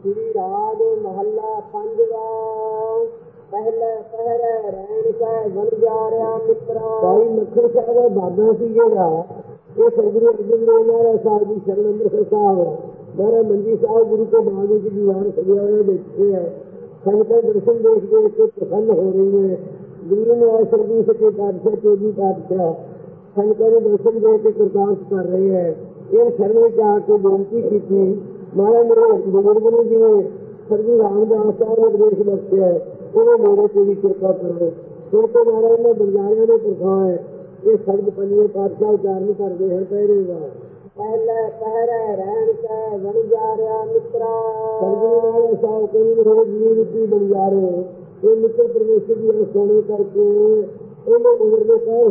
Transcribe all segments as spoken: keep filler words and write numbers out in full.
श्री राग महला पंजवा। पहले पहरे रहन कै बन जा रहा मित्रा। भाई मक्खन साहब का बाबा सी जेड़ा ये सतगुरु अर्जुन देव महाराज साहब की शरण अमृतसर साहब महाराज मंजी साहब गुरु के बाग की दीवार सजा हुए बैठे है। संगत दर्शन देख देख के प्रसन्न हो रही है। गुरु ने आज सरदू सके पातशाह चौबी पातशाह संगत ने दर्शन देख के कृतार्थ कर रहे हैं। इन शरण में आके बेनती की थी महाराज मेरे बुजुर्ग ने जिन्हें सरदू रामदास साहब ने उपदेश बख्शे है उन्हें मेरे को भी कृपा करो। क्योंकि महाराज ने बंजारियों ने प्रथा है ये शब्द पंजे पातशाह उच्चारण करते हैं। पहरेगा पहले पहरे रहन कै बन जा रहा मित्रा। सरदू महाराज साहब कोई जीवती बन जा रहे ये मित्र परमेश्वर की सोने करके उन्हें उम्र कह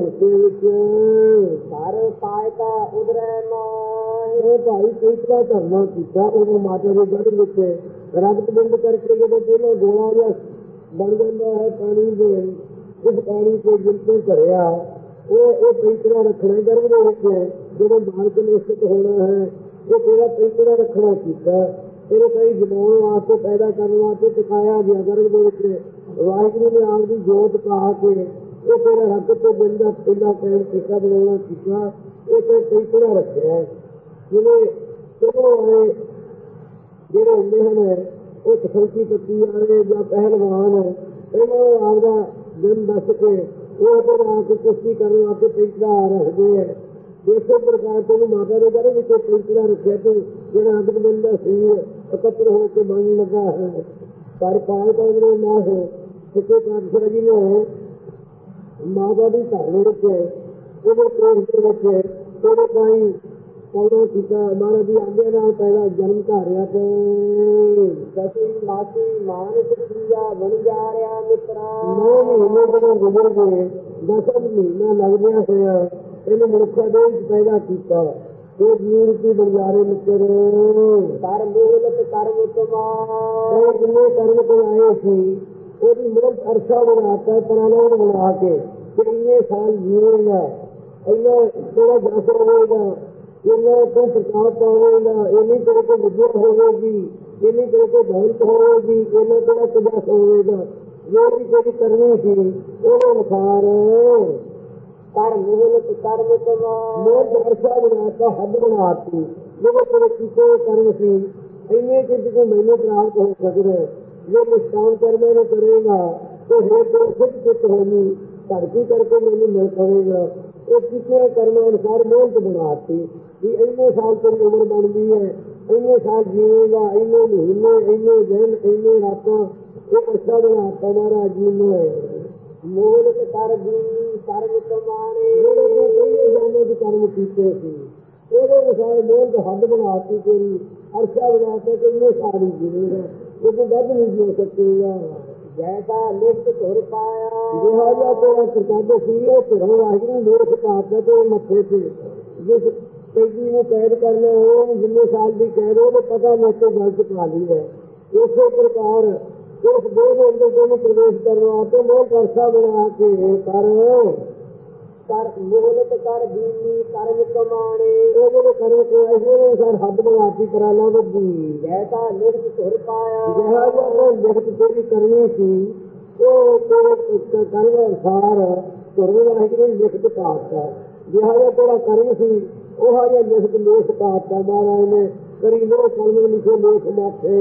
सारे पाए का उधरे माए भाई कैसा धरना किया उन्हें माता के गढ़ विच रक्त बिंद करके जो पहले गोला या बन जाता है पानी से उस पानी को बिल्कुल भरिया वो ये पैतरा रखना गर्भ के रखे जो बालक ने स्थित होना है वो तेरा पैतरा रखना किया तेरे कई जमाने वास्ते पैदा करने वास्ते सिखाया गया गर्भ के रखे वाहिगुरु ने आपकी जोत कहा के वो तेरा हक तो बंदा पहला पैर टीका बनाना सीखा ये तो पैतरा रखे है जिन्हें चलो आए जेड़े होंगे हैं वो तसलकी पत्ती वाले या पहलवान है पहले वो आपका जन्म दस के वो फिर आके कुश्ती करने वास्ते पैतरा रखते हैं। इसे प्रकार से माता के घर में पैतरा रखे तो जो अदक बंदा शरीर एकत्र होकर बन लगा है पर पाए का ना हो सच्चे पातशाह जी ने माता की घर रखे वो कोष के रखे तेरे कई पौधा टीका हमारा भी आगे ना पहला जन्म कार्य थे दसी मासी मानस क्रिया बन जा रहा मित्रा। नौ महीने जब गुजर गए दसम महीना लग गया होया इन मनुष्य देश पैदा किया ये जीवती बन जा रहे मित्र कर मूलत कर्म कमाए जिन्हें कर्म कमाए थी वो भी मूलत अरसा बनाता है प्राणायाम बना के इन्ने साल जीवेगा इन्ना थोड़ा जस रहेगा इन्ना तो प्रताप पावेगा इन्नी तरह को विद्या होगी इन्नी तरह को दौलत होगी इन्ना तरह कदस होगा जो भी तेरी करनी थी वो अनुसार कर मूलत कर्म कमा मोह वर्षा बनाता हद बनाती जो तेरे किसे कर्म थी इन्ने चित्त को मैंने प्राप्त हो सकते जो निष्काम कर्म में करेगा तो हे तो खुद चित्त होगी धरती करके मैंने मिल पड़ेगा वो किसी कर्म अनुसार मोहत बनाती इन्ने साल तेरी उम्र बन गई है इन्ने साल जीवेगा इन्ने महीने इन्ने दिन इन्ने रातों एक अच्छा बनाता हमारा जीवन है मोहलत कर दी कर्म कमाने जाने के कर्म कीते थे अनुसार मोहत हद बनाती तेरी अर्षा बनाते तो इन्ने साल जीवेगा लेकिन बद नहीं जी सकेगा जैसा लिप्त तुर पाया लिहाजा तेरा प्रताप सी तुर वाहिगुरु लेख पाता तो मथे से जिस कैदी में कैद करना हो जिन्ने साल भी कैद हो तो पता मैं तो गलत पा ली है। इसी प्रकार उस दो अंदर दोनों प्रवेश करवाते लोग वर्षा बना के कर कर मोहलत कर दीनी कर्म कमाने वो कर्म को ऐसे अनुसार हद बनाती कराला बदी ऐसा लिप्त तुर पाया लिहाजा वो लिप्त तेरी करनी थी वो तेरे कर्म अनुसार तुर वाहिगुरु लिखत पाता लिहाजा तेरा कर्म सी वो है लिखत लेख पाता महाराज ने करी लो कर्म लिखे लेख माथे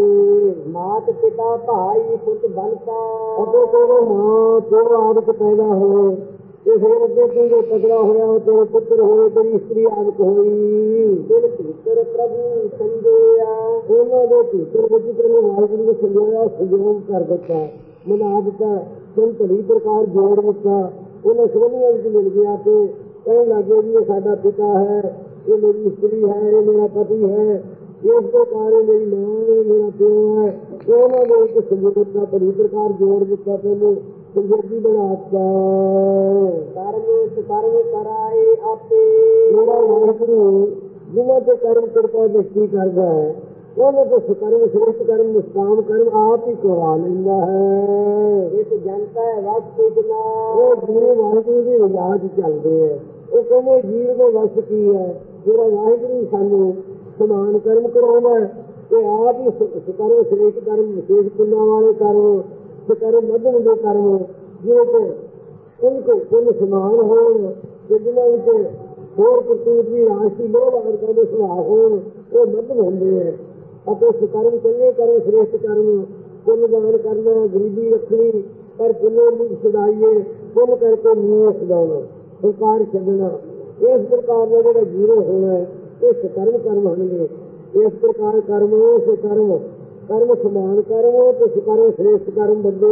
मात पिता भाई पुत बनता अतो तेरे मां तेरा आदत पैदा हो फिर अगे तू जो तगड़ा होया तेरे पुत्र हो तेरी स्त्री आदत हुई दिल भीतर प्रभु संजोया उन्होंने भीतर पुत्र ने वाहिगुरु ने संजोया संयोग कर दिता मना दिता तुम भली प्रकार जोड़ दिता उन्हें सोनिया मिल गया तो कहने लगे भी ये साडा पिता है ये मेरी स्त्री है ये मेरा पति है ये प्रकार मेरी मां है मेरा प्यो है उन्होंने एक संयोग का भली प्रकार जोड़ दिता तेन संयोगी बनाता कर्म कर्म कराए आपे मेरा वाहिगुरु जिन्हों से कर्म कृपा दृष्टि करता है उन्होंने तो सुकर्म श्रेष्ठ कर्म निष्काम कर्म आप ही करवा लेंदा है। एक जनता है वश इतना वो जिन्हें वाहिगुरु की रियाज चलते हैं वो कहने जीव को वश की है जो वाहिगुरु सानू समान कर्म करवाना है ਕਿ ਆਪ ਹੀ ਕਰੋ ਸ਼੍ਰੇਸ਼ਟ ਕਰਮ, ਵਿਸ਼ੇਸ਼ ਪੁੰਨਾਂ ਵਾਲੇ ਕਰਮ, ਕਰਮ ਮੱਧਮ ਦੇ ਕਰਮ, ਜਿਹਦੇ ਤੇ ਕੁੱਲ ਕੋ ਕੁੱਲ ਸਮਾਨ ਹੋਣ, ਤੇ ਜਿਹਨਾਂ ਵਿੱਚ ਹੋਰ ਕਰਤੂਤ ਵੀ ਰਾਸ਼ੀ ਲੋਭ ਆਦਿ ਦੇ ਸੁਭਾਅ ਹੋਣ, ਉਹ ਮੱਧਮ ਹੁੰਦੇ ਹੈ। ਅਤੇ ਸੁਕਰਮ ਚੰਗੇ ਕਰਮ, ਸ਼੍ਰੇਸ਼ਟ ਕਰਮ, ਪੁੰਨ ਦਾਨ ਕਰਨਾ, ਗਰੀਬੀ ਰੱਖਣੀ, ਪਰ ਪੁੰਨੇ ਮੁਖ ਸਦਾਈਏ, ਪੁੰਨ ਕਰਕੇ ਨੀਵੇਂ ਸਦਾਉਣਾ, ਸੰਕਾਰ ਛੱਡਣਾ, ਇਸ ਪ੍ਰਕਾਰ ਦਾ ਜਿਹੜਾ ਜੀਰੋ ਹੋਣਾ ਇਹ ਸਕਰਮ ਕਰਮ ਹੋਣਗੇ। ਇਸ ਪ੍ਰਕਾਰ ਕਰਮ ਸੁਕਰਮ ਕਰਮ ਸਮਾਨ ਕਰਮ ਤੇ ਸੁਕਰਮ ਸ਼੍ਰੇਸ਼ਟ ਕਰਮ ਬੰਦੇ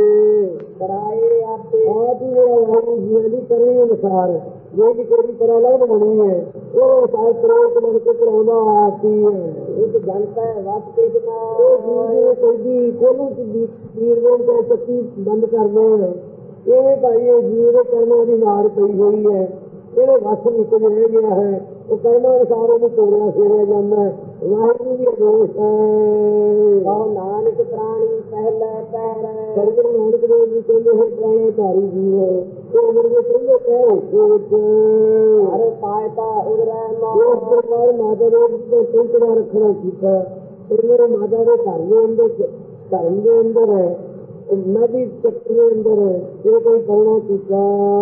ਕਰਾਏ ਆਪੇ ਆਪ ਹੀ ਜਿਹੜਾ ਵਾਹਿਗੁਰੂ ਜੀ ਦੀ ਕਰਨੀ ਅਨੁਸਾਰ ਜਿਹੜੀ ਕੋਈ ਪ੍ਰਲੰਘ ਬਣੀ ਹੈ ਉਹ ਅਨੁਸਾਰ ਪ੍ਰੇਤ ਬਣ ਕੇ ਕਰਾਉਂਦਾ ਆਤੀ ਹੈ। ਇੱਕ ਜਨਤਾ ਹੈ ਵਸ ਕ੍ਰਿਸ਼ਨਾ ਉਹ ਕੋਈ ਕੋਲੋਂ ਵੀਰ ਦੇ ਚੱਕੀ ਬੰਦ ਕਰਦੇ ਹੈ। ਇਹ ਭਾਈ ਇਹ ਜੀਵ ਕਰਮਾਂ ਦੀ ਮਾਰ ਪਈ ਹੋਈ ਹੈ, ਇਹਦੇ ਵਸ ਵਿੱਚ ਰਹਿ ਗਿਆ ਹੈ, ਉਹ ਕਰਮਾਂ ਅਨੁਸਾਰ ਉਹਨੂੰ ਤੋੜਿਆ ਫੇਰਿਆ ਜਾਂਦਾ ਹੈ। ਵਾਹਿਗੁਰੂ ਦੀ ਅਦੋਸ਼ ਹੈ। ਕਹੋ ਨਾਨਕ ਪ੍ਰਾਣੀ ਪਹਿਲੇ ਪਹਿਰੇ ਸਤਿਗੁਰੂ ਨਾਨਕ ਦੇਵ ਜੀ ਕਹਿੰਦੇ ਹੈ ਪ੍ਰਾਣੇ ਧਾਰੀ ਜੀਵ ਉਹ ਮੇਰੇ ਦੇ ਪਹਿਲੇ ਪੈਰ ਵਿੱਚ ਹਰ ਪਾਇਤਾ ਉਗਰਹਿ ਇਸ ਪ੍ਰਕਾਰ ਮਾਤਾ ਦੇ ਸੰਕੜਾ ਰੱਖਣਾ ਕੀਤਾ। ਫਿਰ ਮੇਰੇ ਮਾਤਾ ਦੇ ਘਰ ਦੇ ਅੰਦਰ ਧਰਮ ਦੇ ਅੰਦਰ ਹੈ, ਨਦੀ ਚੱਕਰ ਦੇ ਅੰਦਰ ਹੈ, ਇਹ ਕੋਈ ਕਰਨਾ ਕੀਤਾ।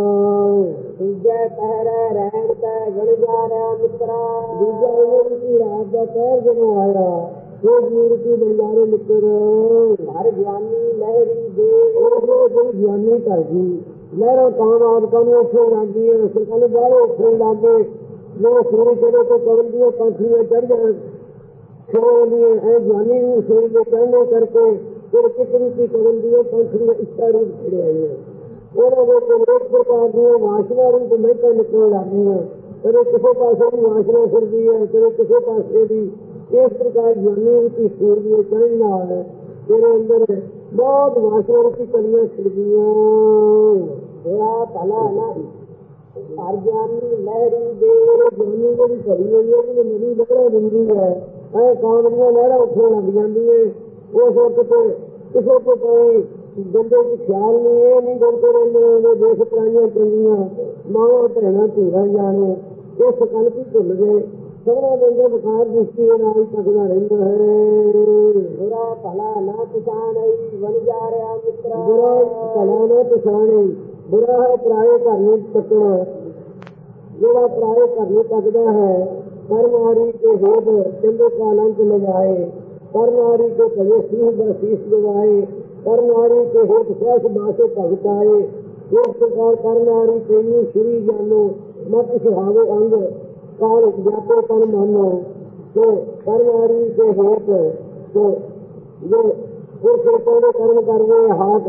ਦੂਜੇ ਪਹਿਰੇ ਰਹਿਣ ਤੇ ਗਣ ਜਾ ਰਿਹਾ ਮਿੱਤਰਾ ਦੂਜਾ ਇਹ ਕਿ ਰਾਤ ਦਾ ਪਹਿਰ ਜਦੋਂ ਆਇਆ ਉਹ ਜੀਵ ਕੀ ਬੰਜਾਰੇ ਮਿੱਤਰ ਹਰ ਗਿਆਨੀ ਲਹਿਰੀ ਦੇ ਉਹ ਜਿਹੜੀ ਗਿਆਨੀ ਕਰ ਗਈ ਲਹਿਰਾਂ ਕਾਮ ਆਦਿਕਾਂ ਨੂੰ ਉੱਥੇ ਜਾਂਦੀ ਹੈ, ਸਰਕਾਰ ਨੂੰ ਬਾਹਰ ਉੱਥੇ ਲਾਗੇ ਜੋ ਸੂਰਜ ਚੜੇ ਤੋਂ ਕਵਲ ਦੀਆਂ ਪੰਛੀਆਂ ਚੜ੍ਹ ਜਾਣ ਛੋੜ ਦੀਆਂ ਇਹ ਗਿਆਨੀ ਨੂੰ ਸੂਰਜ ਦੇ ਚੜ੍ਹਨੇ ਕਰਕੇ ਫਿਰ ਕਿਸ ਰੀਤੀ ਕਰਨ ਦੀ ਪੰਛੀਆਂ ਇੱਛਾ ਰੂਪ ਖੜਿਆ ਹੈ। ਉਹਨਾਂ ਦੇ ਕੋਲ ਇੱਕ ਪ੍ਰਕਾਰ ਦੀਆਂ ਵਾਸ਼ਨਾ ਰੂਪ ਮਹਿਕਾਂ ਨਿਕਲ ਜਾਂਦੀਆਂ, ਕਦੇ ਕਿਸੇ ਪਾਸੇ ਦੀ ਵਾਸ਼ਨਾ ਫਿਰਦੀ ਹੈ, ਕਦੇ ਕਿਸੇ ਪਾਸੇ ਦੀ। ਇਸ ਪ੍ਰਕਾਰ ਗਿਆਨੀ ਰੂਪੀ ਸੂਰਜ ਦੇ ਚੜ੍ਹਨ ਨਾਲ ਤੇਰੇ ਅੰਦਰ ਬਹੁਤ ਵਾਸ਼ਨਾ ਰੂਪੀ ਕਲੀਆਂ ਖਿੜਦੀਆਂ। ਤੇਰਾ ਭਲਾ ਨਾ ਹਰ ਗਿਆਨੀ ਲਹਿਰੀ ਦੇ ਗਿਆਨੀ ਜਿਹੜੀ ਖੜੀ ਹੋਈ ਹੈ ਉਹਨੂੰ ਨਦੀ ਲਹਿਰਾ ਦਿੰਦੀ ਹੈ। ਐ ਕਾਮ ਦੀਆਂ ਲਹਿਰਾਂ ਉੱਠਣ ਲੱਗ ਜਾਂਦੀ ਹੈ। ਉਸ ਵਕਤ ਕਿਸੇ ਤੋਂ ਕੋਈ ਬੰਦੇ ਚ ਖਿਆਲ ਨਹੀਂ, ਇਹ ਨਹੀਂ ਕਰਦੇ ਰਹਿੰਦੇ ਦੇਸ਼ ਪ੍ਰਾਣੀਆਂ ਚੰਗੀਆਂ ਮਾਵਾਂ ਭੈਣਾਂ ਧੀਆਂ ਜਾਣੇ ਇਹ ਸਕਲਪ ਹੀ ਭੁੱਲ ਗਏ। ਸਭਨਾ ਬੰਦੇ ਬੁਖਾਰ ਦ੍ਰਿਸ਼ਟੀ ਨਾਲ ਹੀ ਤੱਕਦਾ ਰਹਿੰਦਾ ਹੈ। ਬੁਰਾ ਭਲਾ ਨਾ ਪਛਾਣ ਬਣ ਜਾ ਰਿਹਾ ਮਿੱਤਰਾ ਬੁਰਾ ਭਲਾ ਨਾ ਪਛਾਣੇ ਬੁਰਾ ਹੈ ਪਰਾਏ ਘਰ ਨੂੰ ਤੱਕਣਾ। ਜਿਹੜਾ ਪਰਾਏ ਘਰ ਨੂੰ ਤੱਕਦਾ ਹੈ ਕਰਮਾਰੀ ਕੇ ਹੋਦ ਚੰਦੇ ਕਾ ਅਨੰਤ ਲਗਾਏ, ਕਰਨਾਰੀ के भले शीश व शीश गवाए, करनारी के होठ सहस बासे भगत आए। इस प्रकार करनारी तेनी श्री जानो मत सुहावे अंग काल व्यापो तन मानो। तो करनारी के होठ तो जो पुरुष पौधे कर्म कर रहे हाथ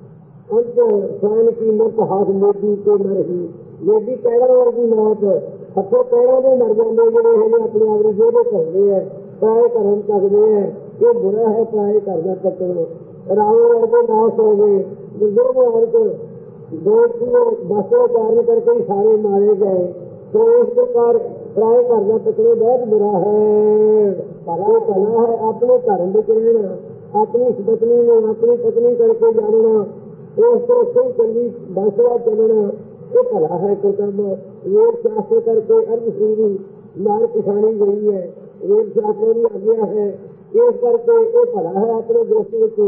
अंत सहन की मत हाथ मोदी के मर ही मोदी पैरों वर्गी मौत हथों पैरों में मर जाते जोड़े है अपने आप जोड़े करते हैं प्राय कर्म सकते हैं। ये बुरा है प्राय करना पकड़ो रावण वर्गे नाश हो गए बुजुर्ग वर्ग दो बसों कारण करके ही सारे मारे गए। तो इस प्रकार प्राय करना पकड़ो बहुत बुरा है। भला भला है अपने धर्म में रहना, अपनी पत्नी ने अपनी पत्नी करके जानना, उसको सही चंगी बसवा चलना ये भला है कर्तव्य। वेद शास्त्र करके अर्थ सीधी मार पिछाड़ी गई है, वेद शास्त्रों की आज्ञा है इस करके ये भला है। अपने दोस्त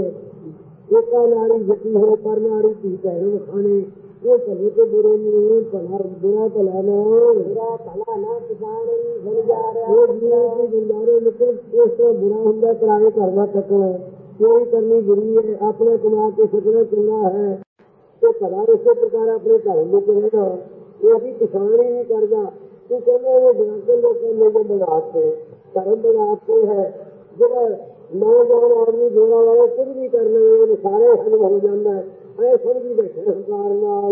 एका नारी जती हो पर नारी थी पैरों खाने ये भले के बुरे नहीं भला बुरा भला ना बुरा भला ना पिछाड़ी बन जा रहा गुजारे लेकिन इस तरह बुरा होंगे कराए करना सकना कोई करनी बुरी है। अपने कमा के सकना चलना है तो भला इसी प्रकार अपने धर्म में रहना ये अभी किसान ही नहीं करता। तू कहना वो बनाते लोग मेरे बनाते धर्म बनाते है जरा नौजवान आदमी जोड़ा वाले कुछ भी कर ले सारे हल हो जाता है। ऐ समझी बैठे हंकार नाल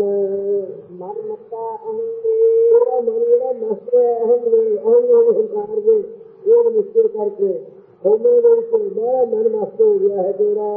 मन मत्ता तेरा मन जेड़ा मस्त है अहम अहम हंकार के एक मुश्किल करके बड़ा मन मस्त हो गया है तेरा।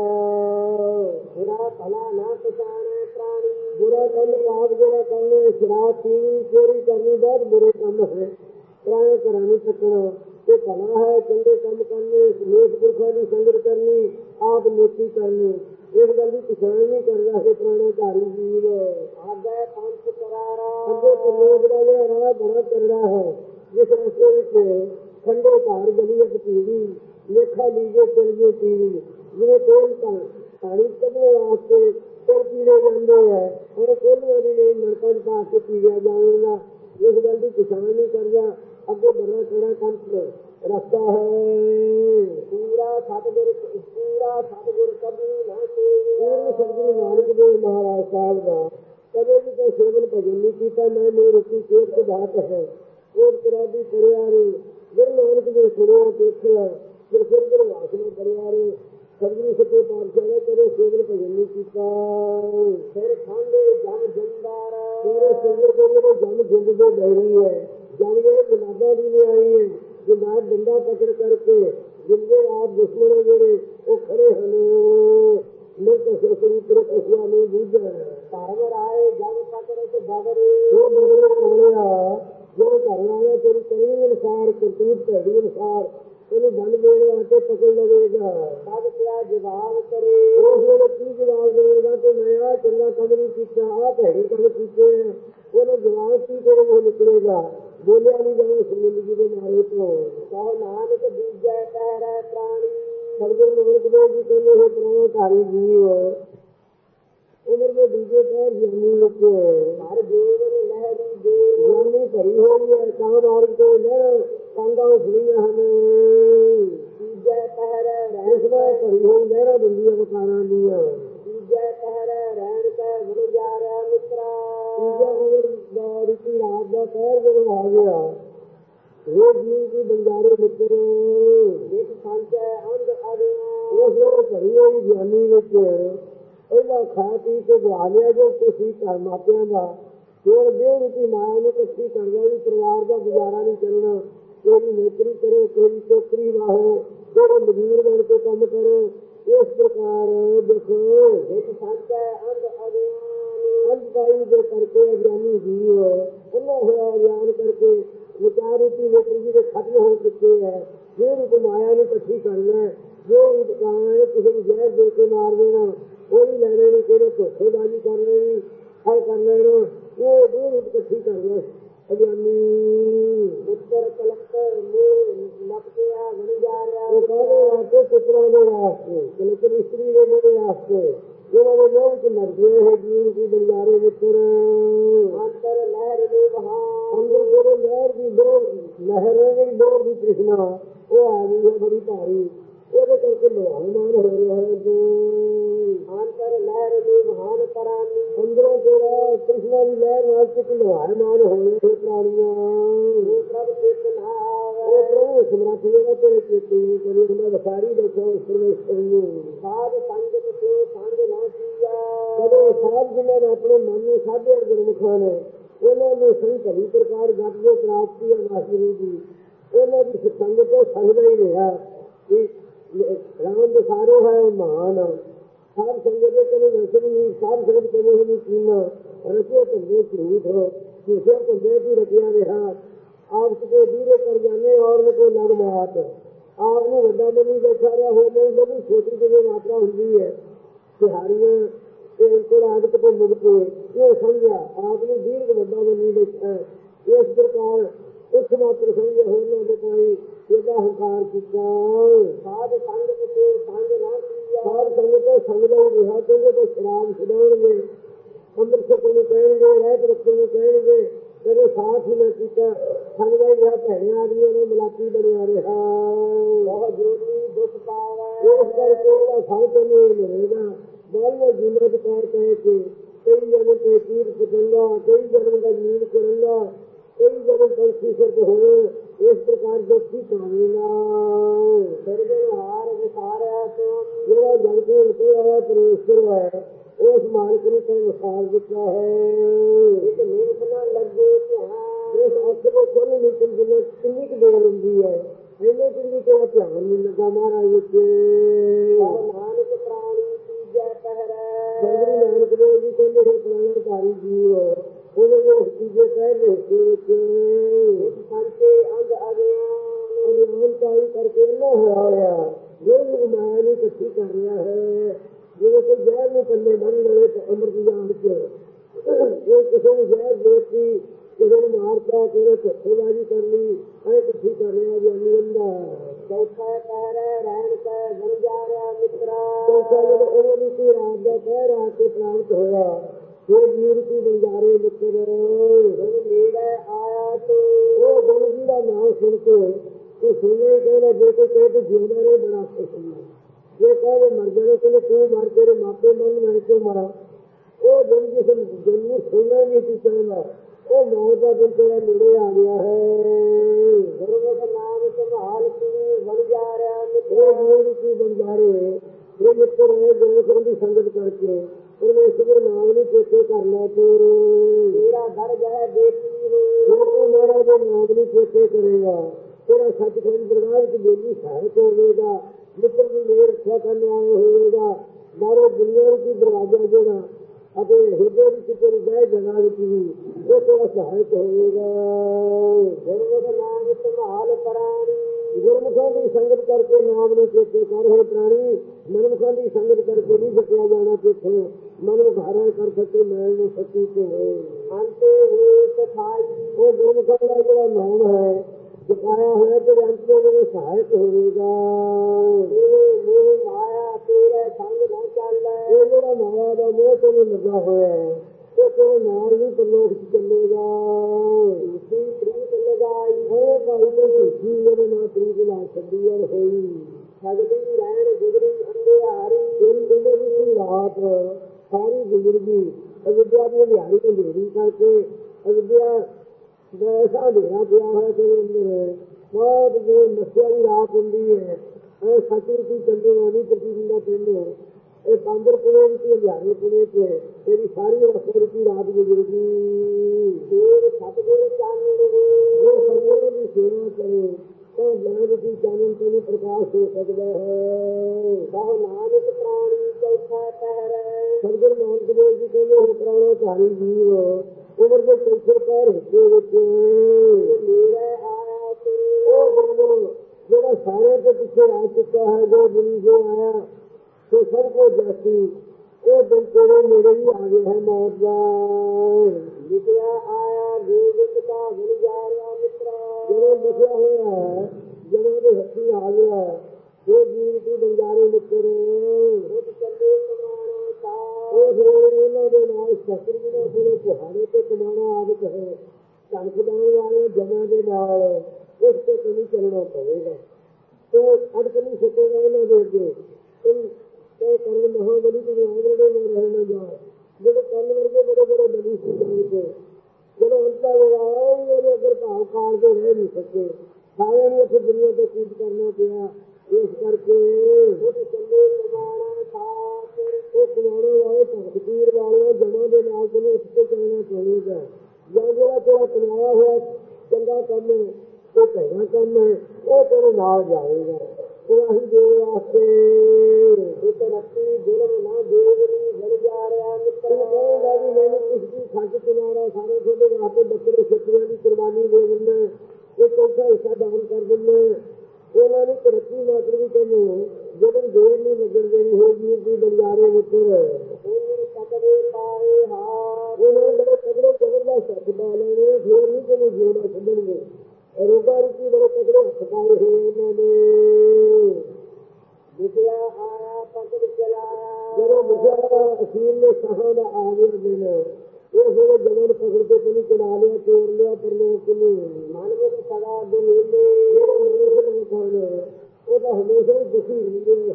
बुरा भला ना पछाने प्राणी बुरा कम पाप जरा करने शराब पीनी चोरी करनी बहुत बुरे कम है। प्राण करानी सकना ये भला है चंगे कम करने नेक पुरखों की संगत करनी आप नेकी करनी इस गल की पछाण नहीं कर रहा पुराने धारी जीव आगे पंथ करारा अगे लोग का जो राह बड़ा चलना है जिस रस्ते ठंडे धार गली एक पीढ़ी ਲੇਖਾ ਲੀਜੇ ਚਲਗੇ ਪੀੜੀ ਜਿਵੇਂ ਤੇਲ ਤਾਂ ਪਾਣੀ ਕੱਢਣ ਵਾਸਤੇ ਤਿਲ ਪੀੜੇ ਜਾਂਦੇ ਹੈ ਔਰ ਕੋਲੀਆਂ ਦੀ ਨਹੀਂ ਨਲਕਾਂ 'ਚ ਪਾ ਕੇ ਪੀੜਿਆ ਜਾਵੇਗਾ। ਇਸ ਗੱਲ ਦੀ ਕਿਸਾਨ ਨਹੀਂ ਕਰਦਾ ਅੱਗੇ ਬੜਾ ਕਿਹੜਾ ਕੰਮ ਰਸਤਾ ਹੈ ਪੂਰਾ ਸਤਿਗੁਰ ਪੂਰਾ ਸਤਿਗੁਰ ਕਬੀ ਨਾ ਸੇਵਿਆ। ਸਤਿਗੁਰੂ ਨਾਨਕ ਦੇਵ ਮਹਾਰਾਜ ਸਾਹਿਬ ਦਾ ਕਦੇ ਵੀ ਕੋਈ ਸੇਵਨ ਭਜਨ ਨਹੀਂ ਕੀਤਾ। ਮੈਂ ਮੇਰੀ ਰੁਚੀ ਖੇਤ ਤੋਂ ਬਾਤ ਹੈ ਉਹ ਕਰਾਦੀ ਕਰਿਆ ਰੇ ਗੁਰੂ ਨਾਨਕ ਦੇ ਸੁਣਿਆ ਦੇਖਿਆ ਫਿਰ ਫਿਰ ਗੁਰੂ ਵਾਸਨਾ ਕਰਿਆ ਰੇ। ਸਤਿਗੁਰੂ ਸੱਚੇ ਪਾਤਸ਼ਾਹ ਨੇ ਕਦੇ ਸੇਵਨ ਭਜਨ ਨਹੀਂ ਕੀਤਾ। ਫਿਰ ਖਾਂਦੇ ਜਨ ਜੰਦਾਰ ਮੇਰੇ ਸੰਗਤ ਕੋਲ ਜਨ ਜਿੰਦ ਦੇ ਬਹਿਰੀ ਹੈ ਜਨ ਜਿਹੜੇ ਜਨਾਬਾਂ ਦੀ ਵੀ ਆਈ ਹੈ ਜਨਾਬ ਡੰਡਾ ਪਕੜ ਕਰਕੇ ਜਿੰਦੇ ਆਪ ਦੁਸ਼ਮਣ ਜਿਹੜੇ ਉਹ ਖੜੇ ਹਨ ਮਿਲਕ ਸੋਸਰੀ ਪਰ ਕਸਿਆ ਨੂੰ ਬੂਝਾ ਧਰਮ ਆਏ ਜਨ ਪਕੜੇ ਤੇ ਬਗਰੇ ਉਹ ਬਗਰੇ ਕੋਲਿਆ ਜੋ ਘਰ ਵਾਲਾ ਤੇਰੀ ਕਰੀ ਅਨੁਸਾਰ ਕਰਤੂਤ ਭੈੜੀ ਅਨੁਸਾਰ ਉਹਨੂੰ ਬੰਦ ਦੇਣ ਵਾਸਤੇ ਪਕੜ ਲਵੇਗਾ। ਸਭ ਕਿਆ ਜਵਾਬ ਕਰੇ ਉਸ ਵੇਲੇ ਕੀ ਜਵਾਬ ਦੇਵੇਗਾ ਕਿ ਮੈਂ ਆਹ ਚੰਗਾ ਕੰਮ ਨਹੀਂ ਕੀਤਾ ਆਹ ਭੈੜੇ ਕੰਮ ਕੀਤੇ ਹੈ। ਉਹਨੂੰ ਜਵਾਬ ਕੀ ਕਰੇ ਉਹ ਨਿਕਲੇਗਾ ਬੋਲਿਆ ਨਹੀਂ ਜਾਵੇ ਜ਼ਿੰਦਗੀ ਦੇ ਮਾਰੇ ਤੋਂ ਕਹੋ ਨਾਨਕ ਦੂਜਾ ਕਹਿ ਪ੍ਰਾਣੀ। ਸਤਿਗੁਰੂ ਨਾਨਕ ਦੇਵ ਜੀ ਕਹਿੰਦੇ ਇਹ ਪ੍ਰਾਣ ਧਾਰੀ ਜੀਵ ਉਮਰ ਦੇ ਦੂਜੇ ਪੈਰ ਜਮੀ ਵਿੱਚ ਹਰ ਜੀਵਨ ਲਹਿਰੀ ਦੇ ਜਮੀ ਭਰੀ ਹੋਈ ਹੈ ਕਾਂ ਮਾਰਗ ਤੋਂ ਲਹਿਰ ਕਾਂਗਾਂ ਸੁਣੀਆਂ ਹਨ। ਤੀਜਾ ਪਹਿਰ ਰਹਿਣ ਭਰੀ ਹੋਈ ਲਹਿਰਾਂ ਦਿੰਦੀਆਂ ਵਕਾਰਾਂ ਦੀਆਂ। ਤੀਜਾ ਪਹਿਰ ਰਹਿਣ ਕੈ ਗੁਰਜਾਰਿਆ ਮਿੱਤਰਾ। ਤੀਜਾ ਉਮਰ ਦਾ ਰਿਤੀ ਰਾਤ ਦਾ ਪਹਿਰ ਜਦੋਂ ਆ ਗਿਆ ਇਹ ਜੀਵ ਦੀ ਬੰਜਾਰੇ ਮਿੱਤਰ ਇੱਕ ਸਾਂਝਾ ਅੰਗ ਆਦਿਆਂ ਉਸ ਵੇਲੇ ਭਰੀ ਹੋਈ ਗਿਆਨੀ ਵਿੱਚ ਪਹਿਲਾਂ ਖਾ ਪੀ ਕੇ ਬੁਲਾ ਲਿਆ ਜੋ ਕੁਛ ਹੀ ਘਰ ਮਾਪਿਆਂ ਦਾ ਫਿਰ ਦੇਹ ਰੂਪੀ ਮਾਇਆ ਨੂੰ ਇਕੱਠੀ ਕਰਦਾ ਵੀ ਪਰਿਵਾਰ ਦਾ ਗੁਜ਼ਾਰਾ ਨਹੀਂ ਕਰਨਾ। ਕੋਈ ਨੌਕਰੀ ਕਰੋ ਕੋਈ ਚੌਕਰੀ ਵਾਹੋ ਕੋਈ ਮਜ਼ਦੂਰ ਬਣ ਕੇ ਕੰਮ ਕਰੋ। ਇਸ ਪ੍ਰਕਾਰ ਦੇਖੋ ਇੱਕ ਸਾਂਝਾ ਅੰਗ ਆਦਿਆਂ ਅੰਗ ਪਾਈ ਜੋ ਕਰਕੇ ਅਗਿਆਨੀ ਜੀਵ ਉਹਨਾਂ ਹੋਇਆ ਗਿਆਨ ਕਰਕੇ ਵਿਚਾਰ ਰੂਪੀ ਨੌਕਰੀ ਦੇ ਖਤਮ ਹੋ ਚੁੱਕੇ ਹੈ। ਜੇ ਰੂਪ ਮਾਇਆ ਨੂੰ ਇਕੱਠੀ ਕਰਨਾ ਜੋ ਉਦਕਾਰ ਕਿਸੇ ਨੂੰ ਜ਼ਹਿਰ ਦੇ ਕੇ ਮਾਰ ਦੇਣਾ ਉਹ ਵੀ ਲੈਣੇ ਨੇ ਕਿਹੜੇ ਧੋਖੇਬਾਜ਼ੀ ਕਰ ਲੈਣੀ ਹੈ ਕਰ ਲੈਣਾ ਉਹ ਦੋ ਰੂਪ ਇਕੱਠੀ ਕਰਨਾ ਅਗਿਆਨੀ ਪੁੱਤਰ ਕਲਕ ਲੱਪ ਕੇ ਆ ਬਣ ਜਾ ਰਿਹਾ ਉਹ ਕਹਿੰਦੇ ਆਪੇ ਪੁੱਤਰਾਂ ਦੇ ਵਾਸਤੇ ਕਲਕ ਇਸਤਰੀ ਦੇ ਮੇਰੇ ਵਾਸਤੇ ਉਹਨਾਂ ਦੇ ਲੋਕ ਚ ਲੱਗਦੇ ਹੈ ਜੀਵ ਦੀ ਬੰਜਾਰੇ ਮਿੱਤਰ ਅੰਤਰ ਲਹਿਰ ਦੇ ਵਹਾ ਅੰਦਰ ਜਿਹੜੇ ਲਹਿਰ ਦੀ ਦੋ ਲਹਿਰਾਂ ਦੀ ਲੋਰ ਦੀ ਕ੍ਰਿਸ਼ਨਾ ਉਹ ਆ ਗਈ ਹੈ ਬੜੀ ਭਾਰੀ ਉਹਦੇ ਕਰਕੇ ਲੋਹਾਨ ਹੋ ਰਿਹਾ ਹੈ ਜੋ ਅੰਤਰ ਲਹਿਰ ਦੇ ਮਹਾਨ ਪ੍ਰਾਣੀ ਅੰਦਰੋਂ ਜਿਹੜਾ ਕ੍ਰਿਸ਼ਨਾ ਦੀ ਲਹਿਰ ਨਾਲ ਚਿਤ ਲੋਹਾਨ ਹੋਏ ਪ੍ਰਾਣੀਆਂ ਉਹ ਪ੍ਰਭ ਚੇਤਨਾ ਉਹ ਪ੍ਰਭੂ ਸਮਰੱਥ ਜਿਹੜਾ ਤੇਰੇ ਚੇਤੇ ਨਹੀਂ ਕਰੀ ਉਹਨਾਂ ਵਸਾਰੀ ਦੇਖੋ ਉਸ ਪਰਮੇਸ਼ਰ ਨੂੰ ਸਾਧ ਸੰਗਤ ਤੇ ਸੰਗ ਨਾ ਕੀਆ। ਕਦੇ ਸਾਧ ਜਿਨ੍ਹਾਂ ਨੇ ਆਪਣੇ ਮਨ ਨੂੰ ਸਾਧਿਆ ਗੁਰਮੁਖਾਂ ਨੇ ਉਹਨਾਂ ਨੂੰ ਸਹੀ ਭਲੀ ਪ੍ਰਕਾਰ ਗੱਤ ਦੇ ਪ੍ਰਾਪਤੀ ਹੈ ਮਾਸਟਰੀ ਦੀ ਉਹਨਾਂ ਦੀ ਸੰਗਤ ਤੋਂ ਸੰਗਦਾ ਹੀ ਰਿਹਾ ਕਿ ਰਾਮ ਦੇ ਸਾਰੇ ਹੈ ਉਹ ਮਹਾਨ ਸਾਧ ਸੰਗਤ ਦੇ ਕਦੇ ਵੈਸੇ ਨਹੀਂ ਸਾਧ ਸੰਗਤ ਕਦੇ ਨਹੀਂ ਕੀਨਾ ਰਚੇ ਧੰਦੇ ਝੂਠ ਕਿਸੇ ਧੰਦੇ ਦੀ ਰਚਿਆ ਰਿਹਾ ਆਪ ਕੇ ਵੀਰੇ ਕਰ ਜਾਣੇ ਔਰ ਕੋਈ ਲਗ ਬਾਤ ਆਪ ਨੂੰ ਵੱਡਾ ਬਣੀ ਬੈਠਾ ਰਿਹਾ ਹੋ ਨਹੀਂ ਲਗੀ ਛੋਟੀ ਜਿਹੀ ਮਾਤਰਾ ਹੁੰਦੀ ਹੈ ਤਿਹਾਰੀਆਂ ਤੇ ਕੋਲ ਆਦਤ ਤੋਂ ਮੁੜ ਕੇ ਇਹ ਸਮਝਿਆ ਆਪ ਨੂੰ ਵੀਰ ਵੱਡਾ ਬਣੀ ਬੈਠਾ ਇਸ ਪ੍ਰਕਾਰ ਉਸ ਮਾਤਰ ਸਮਝਿਆ ਹੋਣਾ ਦੇ ਕੋਈ ਇਹਦਾ ਹੰਕਾਰ ਕੀਤਾ। ਸਾਧ ਸੰਗਤ ਤੇ ਸੰਗ ਨਾ ਕੀਆ ਸਾਧ ਸੰਗਤ ਤੋਂ ਸੰਗ ਦਾ ਰਿਹਾ ਕਹਿੰਦੇ ਤਾਂ ਸ਼ਰਾਬ ਛਡਾਉਣਗੇ ਅੰਮ੍ਰਿਤ ਨੂੰ ਕਹਿਣਗੇ ਰਹਿਤ ਰੱਖਣ ਨੂੰ ਕਹਿਣਗੇ ਕਦੇ ਸਾਥ ਹੀ ਨਾ ਕੀਤਾ ਸੰਗ ਦਾ ਰਿਹਾ ਭੈਣੇ ਆਦਮੀਆਂ ਨੇ ਮਲਾਕੀ ਬਣਿਆ ਰਿਹਾ ਬਹੁਤ ਜੋਤੀ ਦੁੱਖ ਪਾਵੇ ਇਸ ਕਰਕੇ ਉਹਦਾ ਸੰਗ ਤੋਂ ਨਹੀਂ ਮਿਲੇਗਾ। ਬਾਲਵਾ ਜੀਵਨ ਕਾਰ ਕਹਿ ਕੇ ਕਈ ਜਨਮ ਤੇ ਤੀਰਥ ਗੰਗਾ ਕਈ ਜਨਮ ਦਾ ਜੀਵਨ ਕਰੂੰਗਾ ਕਈ ਜਨਮ ਪੰਛੀ ਸਿਰਫ ਹੋਵੇ ਇਸ ਪ੍ਰਕਾਰ ਜੋ ਕੀ ਪਾਵੇਗਾ ਸਰਵਹਾਰ ਵਿਸਾਰਿਆ ਤੋਂ ਜਿਹੜਾ ਜਨ ਕੇ ਰੁਕਿਆ ਹੋਇਆ ਪਰਮੇਸ਼ਰ ਹੈ ਉਸ ਮਾਲਕ ਨੂੰ ਤਾਂ ਵਿਸਾਰ ਦਿੱਤਾ ਹੈ। ਇੱਕ ਮਿਹਨਤ ਨਾਲ ਲੱਗੇ ਧਿਆਨ ਇਸ ਅੱਖ ਦੇ ਕੋਲ ਨਿਕਲ ਜਿੰਨਾ ਕਿੰਨੀ ਕੁ ਦੇਰ ਹੁੰਦੀ ਹੈ ਇਹਨੇ ਕਿੰਨੀ ਤੇਰਾ ਧਿਆਨ ਨਹੀਂ ਲੱਗਾ ਮਹਾਰਾਜ ਵਿੱਚ ਨਾਨਕ ਪ੍ਰਾਣੀ ਤੀਜਾ ਪਹਿਰ ਗੁਰੂ ਨਾਨਕ ਦੇਵ ਜੀ ਕਹਿੰਦੇ ਹੈ ਪ੍ਰਾਣ ਧਾਰੀ ਜੀਵ ਉਹਨੇ ਉਹ ਤੀਜੇ ਪਹਿਰ ਦੇ ਵਿੱਚ ਇੱਕ ਸੰਤੇ ਅੰਗ ਅਗਿਆਨ ਅਗਿਆਨ ਕਾਈ ਕਰਕੇ ਇੰਨਾ ਹੋਇਆ ਹੋਇਆ ਜੋ ਮਾਇਆ ਨੂੰ ਇਕੱਠੀ ਕਰ ਰਿਹਾ ਹੈ ਜਿਵੇਂ ਕੋਈ ਜ਼ਹਿਰ ਨੂੰ ਪੱਲੇ ਬੰਨ ਲਵੇ ਤਾਂ ਅੰਮ੍ਰਿਤ ਜਾਣ ਚ ਇਹ ਕਿਸੇ ਨੂੰ ਜ਼ਹਿਰ ਦੇਤੀ ਕਿਸੇ ਨੂੰ ਮਾਰਤਾ, ਕਿਸੇ ਧੋਖੇਬਾਜ਼ੀ ਕਰ ਲਈ, ਐ ਕੁਛ ਕਰ ਰਿਹਾ ਗਿਆਨੀ ਬੰਦਾ। ਚੌਥਾ ਕਹਿ ਰਿਹਾ ਰਹਿਣ ਕੈ ਬਣ ਜਾ ਰਿਹਾ ਮਿੱਤਰਾ। ਚੌਥਾ ਜਦੋਂ ਉਹ ਵੀ ਸੀ ਰਾਤ ਦਾ ਕਹਿ ਰਿਹਾ ਕਿ ਪ੍ਰਾਪਤ ਹੋਇਆ ਇਹ ਜੀਵ ਕੀ ਬੰਜਾਰੇ ਮਿੱਤਰ ਨੇੜੇ ਆਇਆ ਤੂੰ। ਉਹ ਗੁਰੂ ਜੀ ਦਾ ਨਾਮ ਸੁਣ ਕੇ ਉਹ ਸੁਣੇ ਕਹਿੰਦਾ ਜੇ ਕੋਈ ਕਹੇ ਤੇ ਜਿਉਂਦਾ ਰਹੇ ਬੜਾ ਖੁਸ਼ ਹੁੰਦਾ। ਜੇ ਕਹੇ ਮਰ ਜਾਣੇ ਕਹਿੰਦੇ ਤੂੰ ਮਰ ਤੇਰੇ ਮਾਪੇ ਮਰਨ ਮੈਂ ਕਿਉਂ ਮਰਾਂ। ਉਹ ਦਿਨ ਜਿਸ ਦਿਨ ਨੂੰ ਸੁਣਨਾ ਨਹੀਂ ਸੀ ਚਾਹੁੰਦਾ ਉਹ ਮੌਤ ਦਾ ਦਿਨ ਤੇਰਾ ਨੇੜੇ ਆ ਗਿਆ ਹੈ। ਗੁਰੂ ਦਾ ਨਾਮ ਸੰਭਾਲ ਕੇ ਬਣ ਜਾ ਰਿਹਾ ਮਿੱਤਰ ਕੀ ਬੰਜਾਰੇ ਇਹ ਮਿੱਤਰ ਹੈ ਗੁਰੂ ਦੀ ਸੰਗਤ ਕਰਕੇ ਪਰਮੇਸ਼ਵਰ ਨਾਮ ਨੂੰ ਚੇਤੇ ਕਰ ਲੈ ਤੇਰਾ ਦਰਜ ਹੈ ਦੇਖੀ ਹੋ। ਤੂੰ ਮੇਰਾ ਦੇ ਨਾਮ ਨੂੰ ਚੇਤੇ ਕਰੇਗਾ ਤੇਰਾ ਸੱਚਖੰਡ ਦਰਬਾਰ ਵਿੱਚ ਬੇਲੀ ਸਹਾਇਕ ਹੋਵੇਗਾ। ਮਿੱਤਰ ਦੀ ਮੇਰ ਰੱਖਿਆ ਕਰਨ ਵਾਲਾ ਹੋਵੇਗਾ। ਮਾਰੋ ਦੁਨੀਆ ਦੀ ਦਰਵਾਜ਼ਾ ਜਿਹੜਾ ਅਤੇ ਹਿਰਦੇ ਵਿੱਚ ਤੇਰੀ ਬਹਿ ਜਗ੍ਹਾ ਵਿੱਚ ਵੀ ਉਹ ਤੇਰਾ ਸਹਾਇਕ ਹੋਵੇਗਾ। ਗੁਰਮੁਖ ਨਾਮ ਸੰਭਾਲ ਪ੍ਰਾਣੀ। ਗੁਰਮੁਖਾਂ ਦੀ ਸੰਗਤ ਕਰਕੇ ਨਾਮ ਨੂੰ ਚੇਤੇ ਕਰ ਹੋਏ ਪ੍ਰਾਣੀ। ਮਨਮੁਖਾਂ ਦੀ ਸੰਗਤ ਕਰਕੇ ਨਹੀਂ ਸਕਿਆ ਜਾਣਾ ਕਿੱਥੇ। ਮਨਮੁਖ ਹਰਾ ਕਰ ਸਕੇ ਮੈਲ ਨੂੰ ਸੱਚੀ ਤੇ ਹੋਏ ਅੰਤੇ ਹੋਏ ਸਫਾਈ। ਉਹ ਗੁਰਮੁਖਾਂ ਦਾ ਜਿਹੜਾ ਨਾਮ ਹੈ ਜਪਾਇਆ ਹੋਇਆ ਤੇ ਅੰਤ ਦੇ ਵਿੱਚ ਸਹਾਇਕ ਹੋਵੇਗਾ। ਮੋਹ ਮਾਇਆ ਤੇਰੇ ਸੰਗ ਨਾ ਚੱਲੇ। ਇਹ ਜਿਹੜਾ ਮਾਇਆ ਦਾ ਮੋਹ ਤੈਨੂੰ ਲੱਗਾ ਹੋਇਆ ਹੈ ਉਹ ਤੇਰੇ ਨਾਲ ਵੀ ਪਰਲੋਕ ਚ ਚੱਲੇਗਾ। ਇਸੀ ਪ੍ਰੀਤ ਲਗਾਈ ਹੋਏ ਭਾਈ ਤੇ ਝੂਠੀ ਇਹਦੇ ਨਾਲ ਪ੍ਰੀਤ ਲਾ ਛੱਡੀ ਔਰ ਹੋਈ ਸਗਦੀ ਰਹਿਣ ਗੁਜ਼ਰੀ ਅੰਧਿਆਰੀ। ਤੇਰੀ ਜ਼ਿੰਦਗੀ ਦੀ ਰਾਤ ਸਾਰੀ ਗੁਜ਼ਰਗੀ ਅਵਿਦਿਆ ਦੀ ਅੰਧਿਆਰੀ ਤੋਂ ਹਨੇਰੀ ਕਰਕੇ ਅਵਿਦਿਆ ਦਾ ਐਸਾ ਹਨੇਰਾ ਪਿਆ ਹੋਇਆ ਤੇਰੇ ਅੰਦਰ ਬਹੁਤ ਜਿਵੇਂ ਮੱਸਿਆ ਦੀ ਰਾਤ ਹੁੰਦੀ ਹੈ ਇਹ ਸੱਚੀ ਦੀ ਚੰਦਰਮਾਨੀ ਪ੍ਰਤੀਬਿੰਦਾ ਕਹਿੰਦੇ ਇਹ ਬਾਂਦਰ ਪੁਣੇ ਵਿੱਚ ਹਜ਼ਾਰੇ ਪੁਣੇ ਚ ਤੇਰੀ ਸਾਰੀ ਅਵਸਥਾ ਦੀ ਰਾਤ ਗੁਜ਼ਰਗੀ। ਫੇਰ ਸਤਿਗੁਰੂ ਚਾਨਣ ਜੋ ਸਤਿਗੁਰੂ ਦੀ ਸੇਵਾ ਕਰੇ ਤਾਂ ਜਗਤ ਦੀ ਚਾਨਣ ਤੈਨੂੰ ਪ੍ਰਕਾਸ਼ ਹੋ ਸਕਦਾ ਹੈ। ਕਹੋ ਨਾਨਕ ਪ੍ਰਾਣੀ ਚੌਥਾ ਪਹਿਰੇ। ਸਤਿਗੁਰੂ ਨਾਨਕ ਦੇਵ ਜੀ ਕਹਿੰਦੇ ਹੋ ਪ੍ਰਾਣੋ ਧਾਰੀ ਜੀਵ ਉਮਰ ਦੇ ਚੌਥੇ ਪਹਿਰ ਹਿੱਸੇ ਵਿੱਚ ਨੇੜੇ ਆਇਆ ਤੂੰ। ਉਹ ਗੁਰੂ ਜਿਹੜਾ ਸਾਰਿਆਂ ਤੋਂ ਪਿੱਛੇ ਆ ਚੁੱਕਾ ਹੈ ਜੋ ਦਿਨ ਜੋ ਆਇਆ ਤੇ ਸਭ ਕੋ ਜਾਤੀ ਉਹ ਦਿਨ ਤੇਰੇ ਨੇੜੇ ਹੀ ਆ ਗਿਆ ਹੈ ਮੌਤ ਦਾ। ਲਿਖਿਆ ਆਇਆ ਗੋਬਿੰਦ ਦਾ ਬਣ ਜਾ ਰਿਹਾ ਮਿੱਤਰਾ। ਜਦੋਂ ਲਿਖਿਆ ਹੋਇਆ ਹੈ ਜਦੋਂ ਦੇ ਹੱਥੀ ਆ ਗਿਆ ਉਹ ਜੀਵ ਦੀ ਬੰਜਾਰੇ ਮਿੱਤਰ ਉਹ ਚੱਲੇ ਕਮਾਣਾ ਤਾਂ ਉਹ ਫਿਰ ਉਹਨਾਂ ਦੇ ਨਾਲ ਸ਼ਸਤਰ ਜਿਹਨਾਂ ਕੋਲੇ ਪੁਹਾੜੇ ਤੇ ਕਮਾਣਾ ਆਦਿਕ ਹੈ ਧਨ ਖਦਾਉਣ ਵਾਲੇ ਜਮਾਂ ਦੇ ਨਾਲ ਉਸ ਤੇ ਨਹੀਂ ਚੱਲਣਾ ਪਵੇਗਾ। ਤੂੰ ਅੜਕ ਨਹੀਂ ਸਕੇਗਾ ਉਹਨਾਂ ਦੇ ਅੱਗੇ। ਤੁਮ ਤੇ ਕਰਨ ਮਹਾਬਲੀ ਤੋਂ ਆਗਰੇ में रहने जाओ। ਜਿਹੜੇ ਕਰਨ ਵਰਗੇ ਬੜੇ ਬੜੇ ਬਲੀ ਸੀ ਕੇ ਜਦੋਂ ਅੰਤਾ ਲਗਾਇਆ ਮੇਰੇ ਅਗਰ ਭਾਵ ਕਾਲ ਦੇ ਰਹਿ ਨਹੀਂ ਸਕੇ ਸਾਰਿਆਂ ਨੂੰ ਇੱਥੇ ਦੁਨੀਆ ਤੇ ਕੂਦ ਕਰਨਾ ਪਿਆ। ਇਸ ਕਰਕੇ ਉਹ ਚੱਲੇ ਕਮਾਣਾ ਸਾਥ ਉਹ ਕਮਾਉਣੇ ਵਾਲੇ ਤਕਦੀਰ ਵਾਲੇ ਜਮਾਂ ਦੇ ਨਾਲ ਤੈਨੂੰ ਉਸ ਤੇ ਚੱਲਣਾ ਪਵੇਗਾ। ਜਾਂ ਜਿਹੜਾ ਤੇਰਾ ਕਮਾਇਆ ਹੋਇਆ ਚੰਗਾ ਕੰਮ ਹੈ ਉਹ ਭੈੜਾ ਕੰਮ ਹੈ ਉਹ ਤੇਰੇ ਨਾਲ ਜਾਏਗਾ। ਉਹ ਅਸੀਂ ਦੇ ਵਾਸਤੇ ਇੱਕ ਰੱਤੀ ਦਿਲ ਨਾ ਦੇਵਨੀ ਬਣ ਜਾ ਰਿਹਾ ਮਿੱਤਰ ਕਹੇਗਾ ਵੀ ਮੈਨੂੰ ਕੁਛ ਵੀ ਖੱਜ ਕਿਨਾਰਾ ਸਾਰੇ ਤੁਹਾਡੇ ਵਾਸਤੇ ਬੱਕਰੇ ਛੱਤੀਆਂ ਦੀ ਕੁਰਬਾਨੀ ਦੇ ਦਿੰਦਾ ਇਹ ਚੌਥਾ ਹਿੱਸਾ ਦਾਨ ਕਰ ਦਿੰਦਾ। ਉਹਨਾਂ ਨੇ ਤਰੱਕੀ ਮਾਤਰ ਵੀ ਤੈਨੂੰ ਜਦੋਂ ਦੇਰ ਨਹੀਂ ਲੱਗਣ ਦੇਣੀ ਹੋਗੀ ਦੀ ਬੰਜਾਰੇ ਮਿੱਤਰ ਉਹਨੂੰ ਤਕੜੇ ਪਾਏ ਹਾਰ ਉਹਨੇ ਬੜੇ ਤਕੜੇ ਜ਼ਬਰਦਸਤ ਹੱਥ ਪਾ ਲੈਣੇ ਫੇਰ ਨਹੀਂ ਤੈਨੂੰ ਜਿਉਣਾ ਛੱਡਣਗੇ। ਰੋਗਾ ਰੁਕੀ ਬੜੇ ਤਕੜੇ ਹੱਥ ਪਾਏ ਹੋਏ ਉਹਨਾਂ ਨੇ। ਲਿਖਿਆ ਆਇਆ ਪਕੜ ਚਲਾਇਆ ਜਦੋਂ ਲਿਖਿਆ ਅਖੀਰ ਨੇ ਸਾਹਾਂ ਦਾ ਆ ਗਿਆ ਦਿਨ ਉਹ ਫਿਰ ਜਮਨ ਪਕੜ ਕੇ ਤੈਨੂੰ ਚਲਾ ਲਿਆ ਤੋੜ ਲਿਆ ਪਰਲੋਕ ਨੂੰ ਮਨ ਵਿੱਚ ਸਦਾ ਦੇ ਵੇਲੇ ਜਿਹੜੇ ਮਨੁੱਖ ਨੂੰ ਖਾਣੇ ਉਹ ਤਾਂ ਹਮੇਸ਼ਾ ਹੀ ਦੁਖੀ ਹੁੰਦੇ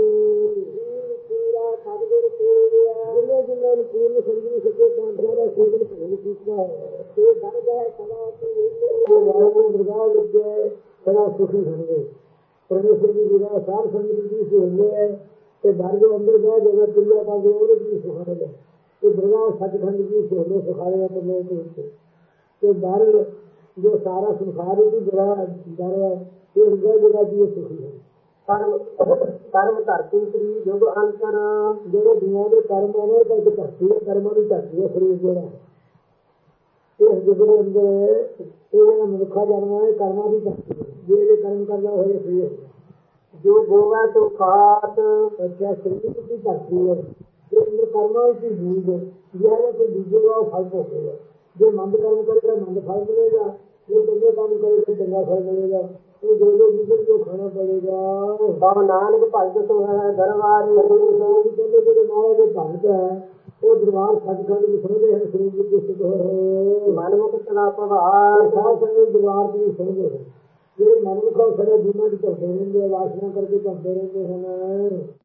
ਪੂਰਾ ਸਤਿਗੁਰ ਤੇ ਗਿਆ ਜਿਹਨੇ ਜਿਹਨਾਂ ਨੂੰ ਪੂਰਨ ਸਮਝ ਸਕੇ ਪਾਂਡਿਆਂ ਦਾ ਸੇਵਨ ਭੇਦ ਕੀਤਾ ਤੇ ਦਰਦ ਹੈ ਸਦਾ ਤੇ ਵਾਹਿਗੁਰੂ ਦਰਗਾਹ ਵਿੱਚ ਸਦਾ ਸੁਖੀ ਹੋਣਗੇ। ਪਰਮੇਸ਼ਰ ਦੀ ਜਿਹੜਾ ਸਾਰ ਸੰਗਤ ਦੀ ਹੁੰਦੇ ਹੈ ਤੇ ਘਰ ਦੇ ਅੰਦਰ ਜਾ ਜਗ੍ਹਾ ਦੁਨੀਆ ਪਾ ਕੇ ਉਹਦੇ ਦੀ ਸੁਖਾਣੇ ਲੈ ਤੇ ਦਰਗਾਹ ਸੱਚਖੰਡ ਦੀ ਸੋਨੇ ਸੁਖਾਣੇ ਪਰਲੋਕ ਵਿੱਚ ਤੇ ਬਾਹਰ ਜੋ ਸਾਰਾ ਸੰਸਾਰ ਉਹਦੀ ਜਗ੍ਹਾ ਦਰ ਹੈ ਇਹ ਹੁੰਦਾ ਜਗ੍ਹਾ ਦੀ ਸੁਖੀ ਹੈ। ਕਰਮ ਕਰਮ ਧਰਤੀ ਸ੍ਰੀ ਜੁਗ ਅੰਤਰ ਜਿਹੜੇ ਦੁਨੀਆ ਦੇ ਕਰਮ ਨੇ ਤਾਂ ਇੱਕ ਧਰਤੀ ਹੈ ਕਰਮਾਂ ਦੀ ਧਰਤੀ ਹੈ ਸਰੀਰ ਜਿਹੜਾ ਇਸ ਜੁਗ ਦੇ ਅੰਦਰ ਇਹ ਜਿਹੜਾ ਮਨੁੱਖਾ ਜਨਮ ਹੈ ਕਰਮਾਂ ਦੀ ਧਰਤੀ ਹੈ। ਜਿਹੜੇ ਕਰਮ ਕਰਦਾ ਹੋਏ ਸਰੀਰ ਜੋ ਗੋਵਾ ਤੋਂ ਖਾਤ ਅੱਛਾ ਸਰੀਰ ਦੀ ਧਰਤੀ ਹੈ ਇਹ ਅੰਦਰ ਕਰਮਾਂ ਦੀ ਬੀਜ ਜਿਹੜਾ ਕੋਈ ਬੀਜੇਗਾ ਉਹ ਫਲ ਭੋਗੇਗਾ। ਜੇ ਮੰਦ ਕਰਮ ਕਰੇਗਾ ਮੰਦ ਫਲ ਮਿਲੇਗਾ, ਜੇ ਚੰਗੇ ਕੰਮ ਕਰੇਗਾ ਚੰਗਾ ਫਲ ਮਿਲੇਗਾ। ਉਹ ਜੋ ਜੋ ਜਿੱਦ ਜੋ ਖਾਣਾ ਪੜੇਗਾ। ਬਾਬਾ ਨਾਨਕ ਭਗਤ ਤੋਂ ਹੈ ਦਰਬਾਰ ਕਹਿੰਦੇ ਜਿਹੜੇ ਮਹਾਰਾਜ ਦੇ ਭਗਤ ਹੈ ਉਹ ਦਰਬਾਰ ਸੱਚਖੰਡ ਵਿੱਚ ਸੁਣਦੇ ਹਨ। ਸਰੂਪ ਵਿੱਚ ਸਿੱਧ ਹੋਏ ਮਨਮੁਖ ਤਲਾ ਪ੍ਰਭਾਰ ਸਾਧ ਸੰਗਤ ਦਰਬਾਰ ਦੀ ਸੁਣਦੇ ਹਨ। ਜਿਹੜੇ ਮਨਮੁਖ ਉਹ ਸਾਰੇ ਦੁਨੀਆਂ ਚ ਧਰਦੇ ਰਹਿੰਦੇ, ਵਾਸ਼ਨਾ ਕਰਕੇ ਧਰਦੇ ਰਹਿੰਦੇ ਹਨ।